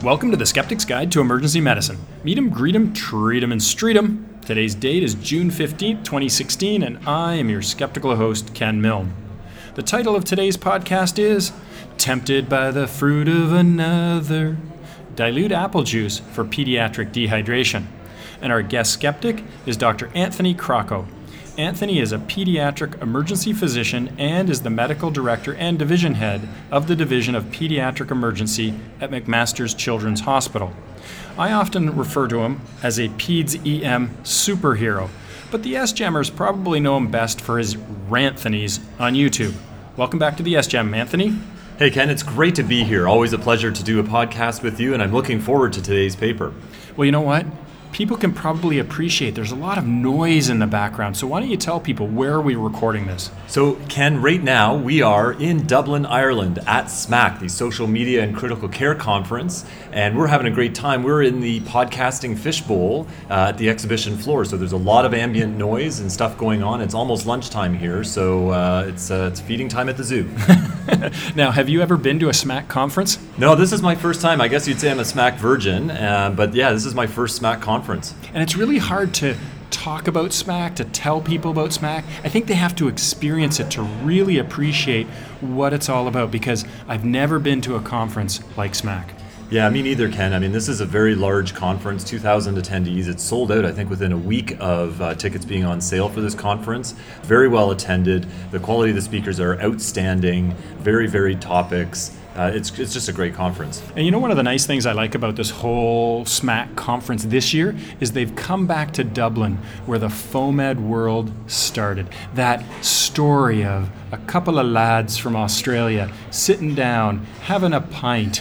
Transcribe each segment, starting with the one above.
Welcome to the Skeptic's Guide to Emergency Medicine. Meet 'em, greet 'em, treat 'em, and street 'em. Today's date is June 15th, 2016, and I am your skeptical host, Ken Milne. The title of today's podcast is Tempted by the Fruit of Another. Dilute apple juice for pediatric dehydration. And our guest skeptic is Dr. Anthony Crocco. Anthony is a pediatric emergency physician and is the medical director and division head of the Division of Pediatric Emergency at McMaster's Children's Hospital. I often refer to him as a Peds EM superhero, but the S-Gemmers probably know him best for his Ranthonies on YouTube. Welcome back to the S-Gem, Anthony. Hey Ken, it's great to be here. Always a pleasure to do a podcast with you, and I'm looking forward to today's paper. Well, you know what? People can probably appreciate there's a lot of noise in the background, so why don't you tell people where are we recording this? So Ken, right now we are in Dublin, Ireland at SMAC, the Social Media and Critical Care Conference, and we're having a great time. We're in the podcasting fishbowl at the exhibition floor, so there's a lot of ambient noise and stuff going on. It's almost lunchtime here, so it's feeding time at the zoo. Now, have you ever been to a SMAC conference? No, this is my first time. I guess you'd say I'm a SMAC virgin, but yeah, this is my first SMAC conference. And it's really hard to talk about SMAC, to tell people about SMAC. I think they have to experience it to really appreciate what it's all about, because I've never been to a conference like SMAC. Yeah, me neither, Ken. I mean, this is a very large conference, 2,000 attendees. It's sold out, I think, within a week of tickets being on sale for this conference. Very well attended. The quality of the speakers are outstanding. Very varied topics. It's just a great conference. And you know, one of the nice things I like about this whole SMAC conference this year is they've come back to Dublin, where the FOAMed world started. That story of a couple of lads from Australia sitting down, having a pint,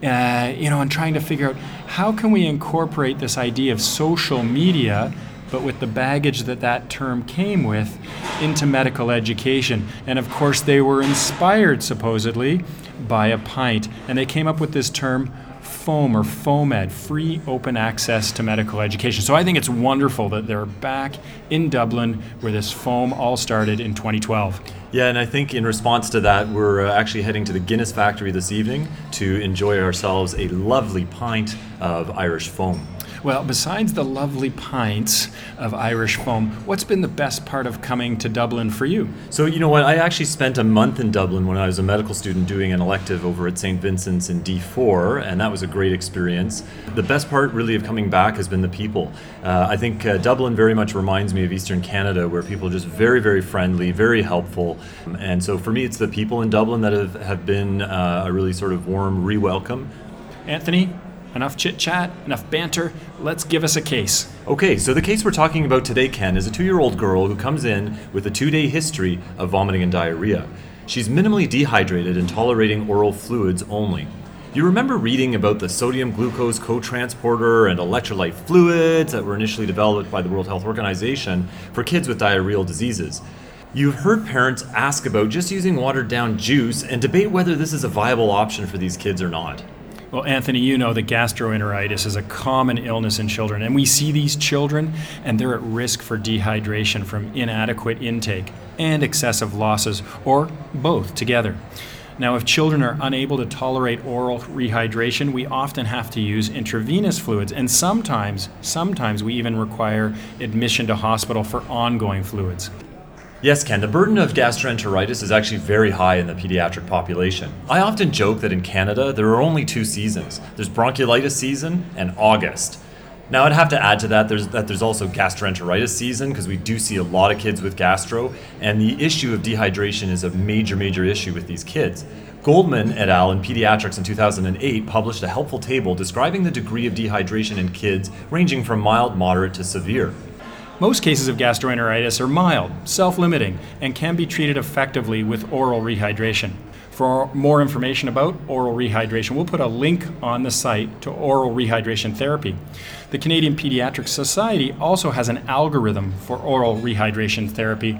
and trying to figure out how can we incorporate this idea of social media, but with the baggage that term came with, into medical education. And of course, they were inspired, supposedly, by a pint. And they came up with this term, FOAM, or FOAMed, free open access to medical education. So I think it's wonderful that they're back in Dublin, where this FOAM all started in 2012. Yeah, and I think in response to that, we're actually heading to the Guinness factory this evening to enjoy ourselves a lovely pint of Irish foam. Well, besides the lovely pints of Irish foam, what's been the best part of coming to Dublin for you? So, you know what, I actually spent a month in Dublin when I was a medical student doing an elective over at St. Vincent's in D4, and that was a great experience. The best part really of coming back has been the people. I think Dublin very much reminds me of Eastern Canada, where people are just very, very friendly, very helpful. And so for me, it's the people in Dublin that have been a really sort of warm re-welcome. Anthony? Enough chit-chat, enough banter. Let's give us a case. Okay, so the case we're talking about today, Ken, is a 2-year-old girl who comes in with a 2-day history of vomiting and diarrhea. She's minimally dehydrated and tolerating oral fluids only. You remember reading about the sodium-glucose co-transporter and electrolyte fluids that were initially developed by the World Health Organization for kids with diarrheal diseases. You've heard parents ask about just using watered-down juice and debate whether this is a viable option for these kids or not. Well, Anthony, you know that gastroenteritis is a common illness in children, and we see these children and they're at risk for dehydration from inadequate intake and excessive losses, or both together. Now, if children are unable to tolerate oral rehydration, we often have to use intravenous fluids, and sometimes we even require admission to hospital for ongoing fluids. Yes, Ken, the burden of gastroenteritis is actually very high in the pediatric population. I often joke that in Canada, there are only 2 seasons. There's bronchiolitis season and August. Now, I'd have to add to that there's also gastroenteritis season, because we do see a lot of kids with gastro, and the issue of dehydration is a major, major issue with these kids. Goldman et al. In Pediatrics in 2008 published a helpful table describing the degree of dehydration in kids ranging from mild, moderate to severe. Most cases of gastroenteritis are mild, self-limiting, and can be treated effectively with oral rehydration. For more information about oral rehydration, we'll put a link on the site to oral rehydration therapy. The Canadian Pediatric Society also has an algorithm for oral rehydration therapy.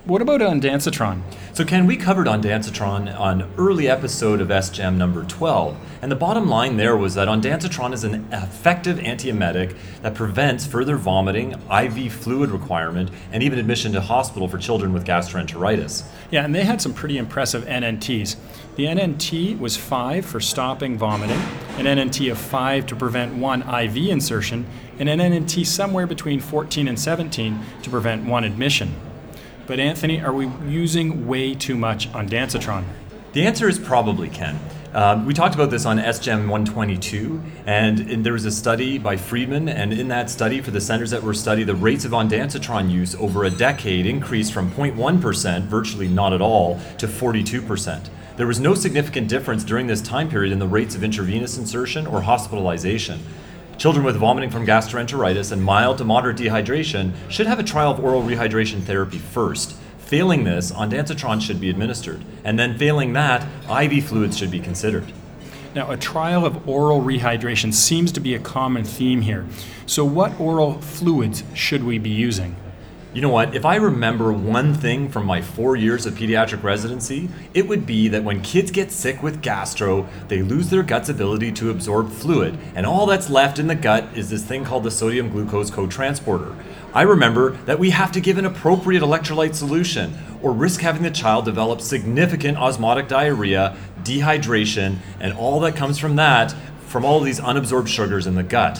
What about ondansetron? So Ken, we covered ondansetron on an early episode of SGEM number 12, and the bottom line there was that ondansetron is an effective antiemetic that prevents further vomiting, IV fluid requirement, and even admission to hospital for children with gastroenteritis. Yeah, and they had some pretty impressive NNTs. The NNT was 5 for stopping vomiting, an NNT of 5 to prevent 1 IV insertion, and an NNT somewhere between 14 and 17 to prevent 1 admission. But Anthony, are we using way too much ondansetron? The answer is probably, Ken. We talked about this on SGEM 122, and there was a study by Friedman, and in that study, for the centers that were studied, the rates of ondansetron use over a decade increased from 0.1%, virtually not at all, to 42%. There was no significant difference during this time period in the rates of intravenous insertion or hospitalization. Children with vomiting from gastroenteritis and mild to moderate dehydration should have a trial of oral rehydration therapy first. Failing this, ondansetron should be administered, and then failing that, IV fluids should be considered. Now, a trial of oral rehydration seems to be a common theme here. So what oral fluids should we be using? You know what, if I remember one thing from my 4 years of pediatric residency, it would be that when kids get sick with gastro, they lose their gut's ability to absorb fluid, and all that's left in the gut is this thing called the sodium glucose cotransporter. I remember that we have to give an appropriate electrolyte solution, or risk having the child develop significant osmotic diarrhea, dehydration, and all that comes from that, from all of these unabsorbed sugars in the gut.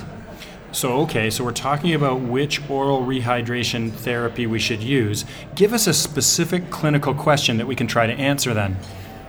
So we're talking about which oral rehydration therapy we should use. Give us a specific clinical question that we can try to answer then.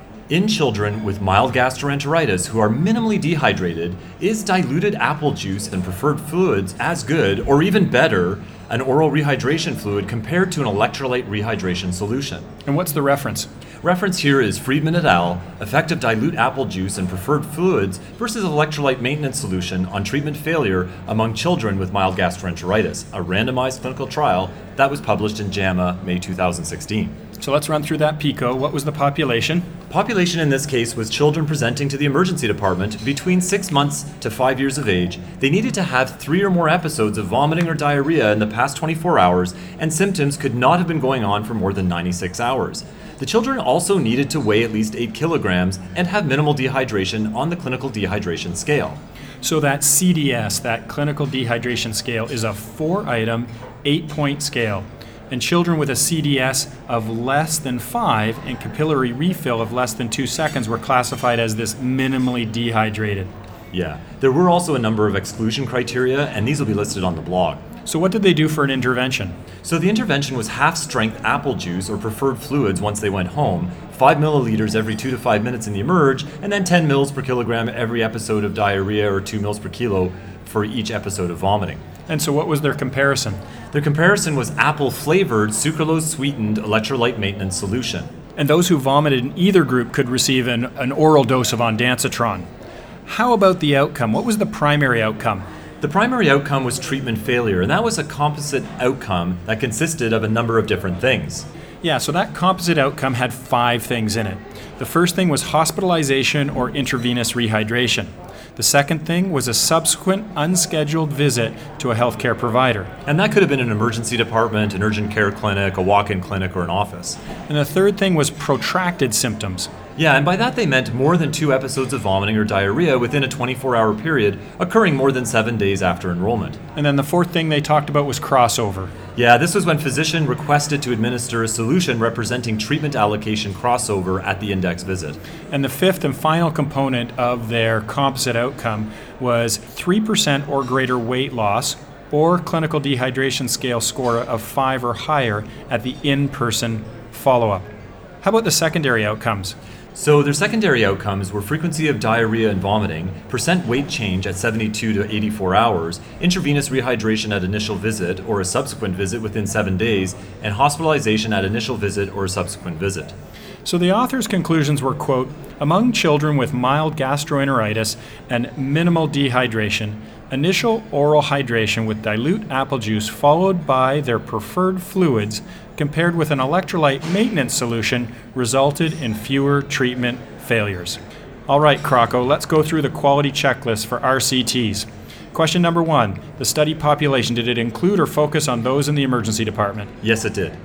In children with mild gastroenteritis who are minimally dehydrated, is diluted apple juice and preferred fluids as good, or even better, an oral rehydration fluid compared to an electrolyte rehydration solution? And what's the reference? Reference here is Friedman et al., effective dilute apple juice and preferred fluids versus electrolyte maintenance solution on treatment failure among children with mild gastroenteritis, a randomized clinical trial that was published in JAMA May 2016. So let's run through that PICO. What was the population? Population in this case was children presenting to the emergency department between 6 months to 5 years of age. They needed to have 3 or more episodes of vomiting or diarrhea in the past 24 hours, and symptoms could not have been going on for more than 96 hours. The children also needed to weigh at least 8 kilograms and have minimal dehydration on the clinical dehydration scale. So that CDS, that clinical dehydration scale, is a 4-item, 8-point scale. And children with a CDS of less than 5 and capillary refill of less than 2 seconds were classified as this minimally dehydrated. Yeah, there were also a number of exclusion criteria, and these will be listed on the blog. So what did they do for an intervention? So the intervention was half-strength apple juice or preferred fluids once they went home, 5 milliliters every 2 to 5 minutes in the emerge, and then 10 mils per kilogram every episode of diarrhea or 2 mils per kilo for each episode of vomiting. And so what was their comparison? Their comparison was apple-flavored, sucralose-sweetened electrolyte maintenance solution. And those who vomited in either group could receive an oral dose of ondansetron. How about the outcome? What was the primary outcome? The primary outcome was treatment failure, and that was a composite outcome that consisted of a number of different things. Yeah, so that composite outcome had 5 things in it. The first thing was hospitalization or intravenous rehydration. The second thing was a subsequent unscheduled visit to a healthcare provider. And that could have been an emergency department, an urgent care clinic, a walk-in clinic, or an office. And the third thing was protracted symptoms. Yeah, and by that they meant more than 2 episodes of vomiting or diarrhea within a 24-hour period, occurring more than 7 days after enrollment. And then the fourth thing they talked about was crossover. Yeah, this was when physician requested to administer a solution representing treatment allocation crossover at the index visit. And the fifth and final component of their composite outcome was 3% or greater weight loss or clinical dehydration scale score of 5 or higher at the in-person follow-up. How about the secondary outcomes? So their secondary outcomes were frequency of diarrhea and vomiting, percent weight change at 72 to 84 hours, intravenous rehydration at initial visit or a subsequent visit within 7 days, and hospitalization at initial visit or a subsequent visit. So the author's conclusions were, quote, among children with mild gastroenteritis and minimal dehydration, initial oral hydration with dilute apple juice followed by their preferred fluids compared with an electrolyte maintenance solution resulted in fewer treatment failures. All right, Croco, let's go through the quality checklist for RCTs. Question number 1, the study population, did it include or focus on those in the emergency department? Yes, it did.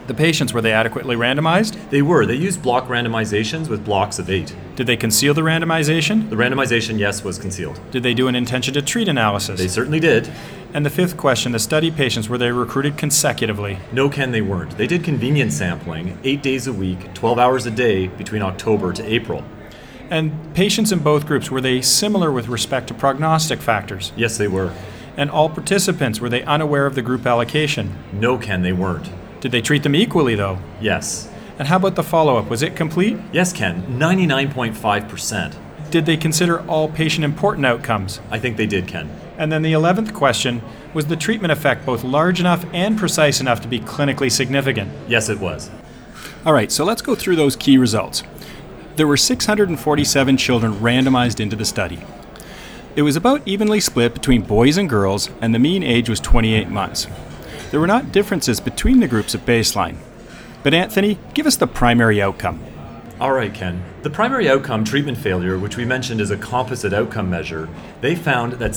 The patients, were they adequately randomized? They were. They used block randomizations with blocks of 8. Did they conceal the randomization? The randomization, yes, was concealed. Did they do an intention to treat analysis? They certainly did. And the fifth question, the study patients, were they recruited consecutively? No, Ken, they weren't. They did convenience sampling 8 days a week, 12 hours a day between October to April. And patients in both groups, were they similar with respect to prognostic factors? Yes, they were. And all participants, were they unaware of the group allocation? No, Ken, they weren't. Did they treat them equally, though? Yes. And how about the follow-up? Was it complete? Yes, Ken, 99.5%. Did they consider all patient-important outcomes? I think they did, Ken. And then the 11th question, was the treatment effect both large enough and precise enough to be clinically significant? Yes, it was. All right, so let's go through those key results. There were 647 children randomized into the study. It was about evenly split between boys and girls, and the mean age was 28 months. There were not differences between the groups at baseline. But Anthony, give us the primary outcome. All right, Ken. The primary outcome, treatment failure, which we mentioned is a composite outcome measure, they found that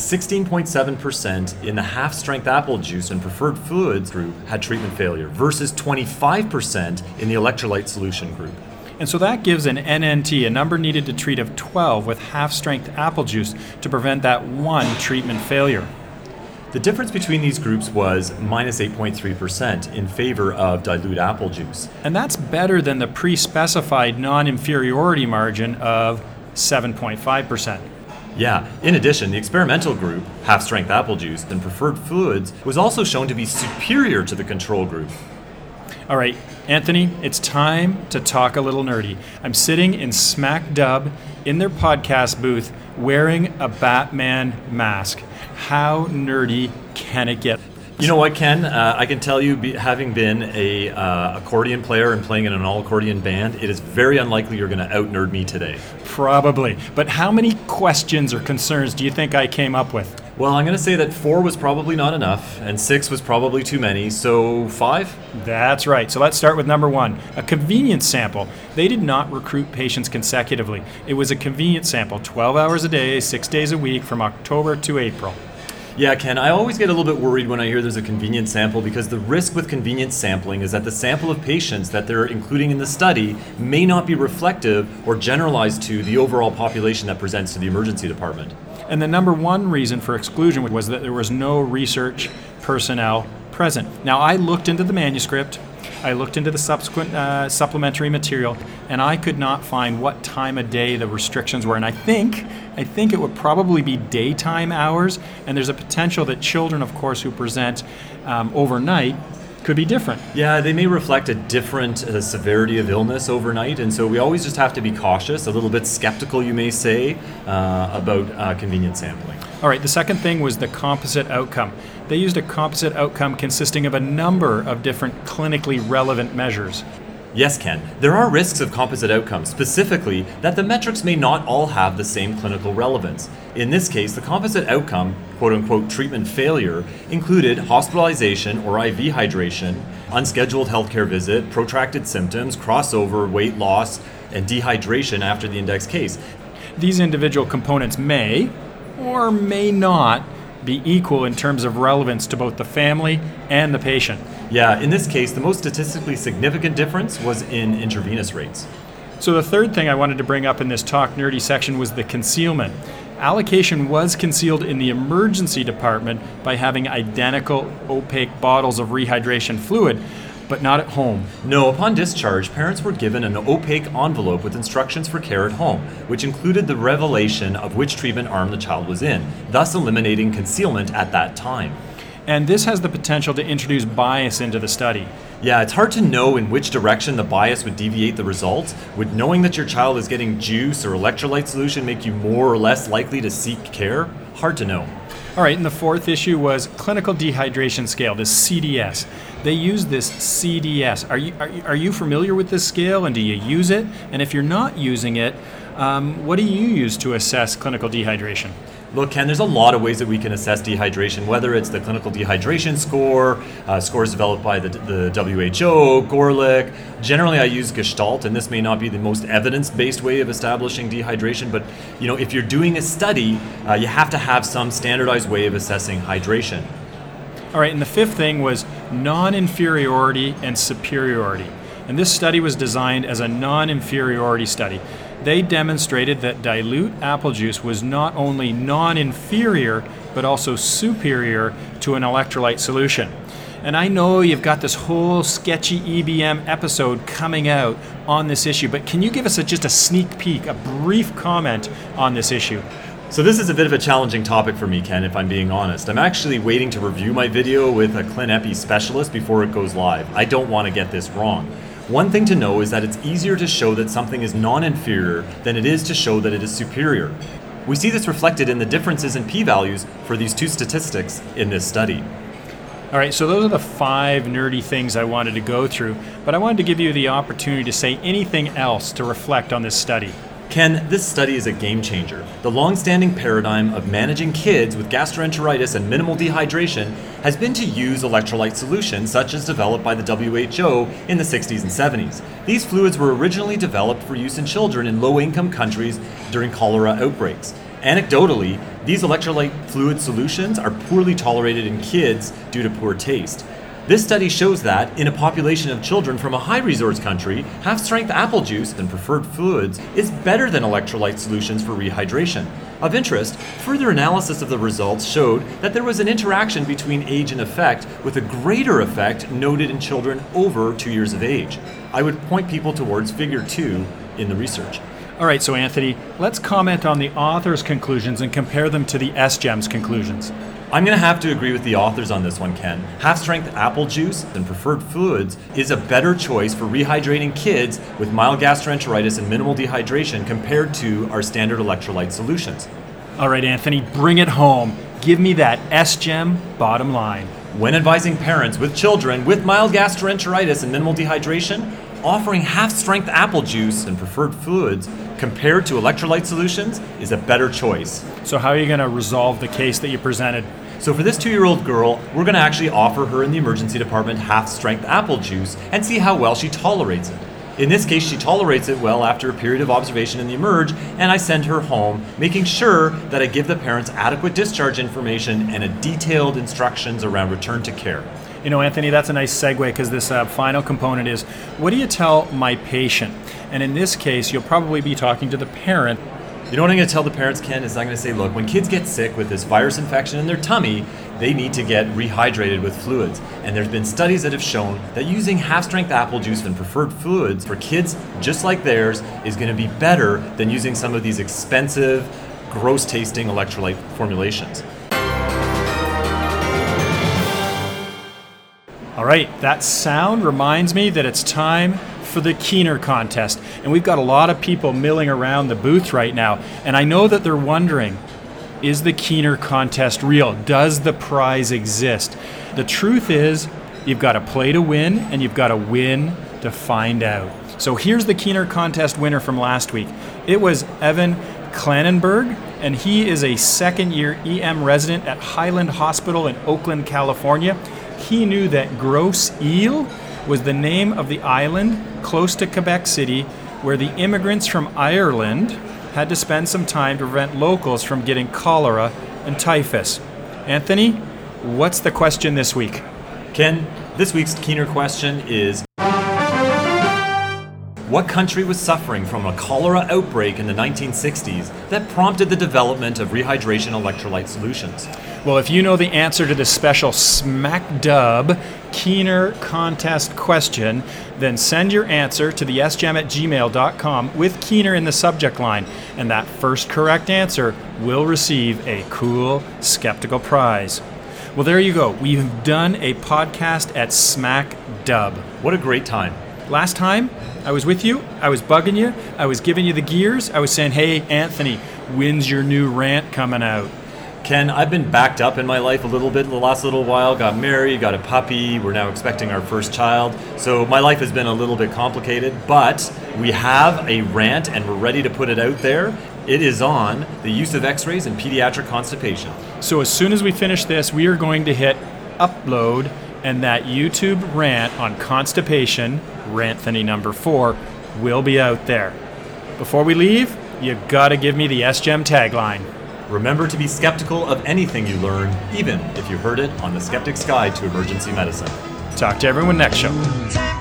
16.7% in the half-strength apple juice and preferred fluids group had treatment failure versus 25% in the electrolyte solution group. And so that gives an NNT, a number needed to treat, of 12 with half-strength apple juice to prevent that one treatment failure. The difference between these groups was minus 8.3% in favor of dilute apple juice. And that's better than the pre-specified non-inferiority margin of 7.5%. Yeah, in addition, the experimental group, half-strength apple juice and preferred fluids, was also shown to be superior to the control group. All right, Anthony, it's time to talk a little nerdy. I'm sitting in Smack Dub in their podcast booth wearing a Batman mask. How nerdy can it get? You know what, Ken? I can tell you, having been a accordion player and playing in an all-accordion band, it is very unlikely you're going to out-nerd me today. Probably. But how many questions or concerns do you think I came up with? Well, I'm going to say that 4 was probably not enough, and 6 was probably too many, so 5? That's right. So let's start with number 1, a convenience sample. They did not recruit patients consecutively. It was a convenience sample, 12 hours a day, 6 days a week, from October to April. Yeah, Ken, I always get a little bit worried when I hear there's a convenience sample because the risk with convenience sampling is that the sample of patients that they're including in the study may not be reflective or generalized to the overall population that presents to the emergency department. And the number 1 reason for exclusion was that there was no research personnel present. Now, I looked into the manuscript, I looked into the subsequent supplementary material, and I could not find what time of day the restrictions were. And I think it would probably be daytime hours, and there's a potential that children, of course, who present overnight could be different. Yeah, they may reflect a different severity of illness overnight, and so we always just have to be cautious, a little bit skeptical, you may say, about convenience sampling. All right, the second thing was the composite outcome. They used a composite outcome consisting of a number of different clinically relevant measures. Yes, Ken, there are risks of composite outcomes, specifically that the metrics may not all have the same clinical relevance. In this case, the composite outcome, quote-unquote treatment failure, included hospitalization or IV hydration, unscheduled healthcare visit, protracted symptoms, crossover, weight loss, and dehydration after the index case. These individual components may or may not be equal in terms of relevance to both the family and the patient. Yeah, in this case, the most statistically significant difference was in intravenous rates. So the third thing I wanted to bring up in this Talk Nerdy section was the concealment. Allocation was concealed in the emergency department by having identical opaque bottles of rehydration fluid, but not at home. No, upon discharge, parents were given an opaque envelope with instructions for care at home, which included the revelation of which treatment arm the child was in, thus eliminating concealment at that time. And this has the potential to introduce bias into the study. Yeah, it's hard to know in which direction the bias would deviate the results. Would knowing that your child is getting juice or electrolyte solution make you more or less likely to seek care? Hard to know. All right, and the fourth issue was clinical dehydration scale, this CDS. They use this CDS. Are you familiar with this scale, and do you use it? And if you're not using it, what do you use to assess clinical dehydration? Look, Ken, there's a lot of ways that we can assess dehydration, whether it's the clinical dehydration score, scores developed by the WHO, Gorlick. Generally, I use Gestalt, and this may not be the most evidence-based way of establishing dehydration, but if you're doing a study, you have to have some standardized way of assessing hydration. All right, and the fifth thing was non-inferiority and superiority. And this study was designed as a non-inferiority study. They demonstrated that dilute apple juice was not only non-inferior, but also superior to an electrolyte solution. And I know you've got this whole sketchy EBM episode coming out on this issue, but can you give us just a sneak peek, a brief comment on this issue? So this is a bit of a challenging topic for me, Ken, if I'm being honest. I'm actually waiting to review my video with a ClinEpi specialist before it goes live. I don't want to get this wrong. One thing to know is that it's easier to show that something is non-inferior than it is to show that it is superior. We see this reflected in the differences in p-values for these two statistics in this study. All right, so those are the 5 nerdy things I wanted to go through, but I wanted to give you the opportunity to say anything else to reflect on this study. Ken, this study is a game changer. The long-standing paradigm of managing kids with gastroenteritis and minimal dehydration has been to use electrolyte solutions such as developed by the WHO in the 60s and 70s. These fluids were originally developed for use in children in low-income countries during cholera outbreaks. Anecdotally, these electrolyte fluid solutions are poorly tolerated in kids due to poor taste. This study shows that, in a population of children from a high-resource country, half-strength apple juice and preferred fluids is better than electrolyte solutions for rehydration. Of interest, further analysis of the results showed that there was an interaction between age and effect, with a greater effect noted in children over 2 years of age. I would point people towards Figure 2 in the research. All right, so Anthony, let's comment on the author's conclusions and compare them to the SGEM's conclusions. I'm going to have to agree with the authors on this one, Ken. Half-strength apple juice and preferred fluids is a better choice for rehydrating kids with mild gastroenteritis and minimal dehydration compared to our standard electrolyte solutions. All right, Anthony, bring it home. Give me that SGEM bottom line. When advising parents with children with mild gastroenteritis and minimal dehydration, offering half-strength apple juice and preferred fluids compared to electrolyte solutions is a better choice. So how are you going to resolve the case that you presented? So for this 2-year-old girl, we're going to actually offer her in the emergency department half-strength apple juice and see how well she tolerates it. In this case, she tolerates it well after a period of observation in the emerge, and I send her home, making sure that I give the parents adequate discharge information and a detailed instructions around return to care. You know, Anthony, that's a nice segue because this final component is, what do you tell my patient? And in this case, you'll probably be talking to the parent. You know what I'm going to tell the parents, Ken, is I'm going to say, look, when kids get sick with this virus infection in their tummy, they need to get rehydrated with fluids. And there's been studies that have shown that using half-strength apple juice and preferred fluids for kids just like theirs is going to be better than using some of these expensive, gross-tasting electrolyte formulations. All right, that sound reminds me that it's time for the Keener contest. And we've got a lot of people milling around the booth right now. And I know that they're wondering, is the Keener contest real? Does the prize exist? The truth is, you've got to play to win, and you've got to win to find out. So here's the Keener contest winner from last week. It was Evan Clanenberg, and he is a second-year EM resident at Highland Hospital in Oakland, California. He knew that Grosse Ile was the name of the island close to Quebec City where the immigrants from Ireland had to spend some time to prevent locals from getting cholera and typhus. Anthony, what's the question this week? Ken, this week's Keener question is, what country was suffering from a cholera outbreak in the 1960s that prompted the development of rehydration electrolyte solutions? Well, if you know the answer to this special Smack Dub Keener contest question, then send your answer to the sgem@gmail.com with Keener in the subject line, and that first correct answer will receive a cool Skeptical prize. Well, there you go. We've done a podcast at Smack Dub. What a great time. Last time I was with you, I was bugging you, I was giving you the gears, I was saying, hey, Anthony, when's your new rant coming out? Ken, I've been backed up in my life a little bit the last little while. Got married, got a puppy, we're now expecting our first child. So my life has been a little bit complicated, but we have a rant and we're ready to put it out there. It is on the use of x-rays in pediatric constipation. So as soon as we finish this, we are going to hit upload, and that YouTube rant on constipation, Ranthony number 4, will be out there. Before we leave, you gotta give me the SGEM tagline. Remember to be skeptical of anything you learn, even if you heard it on the Skeptic's Guide to Emergency Medicine. Talk to everyone next show.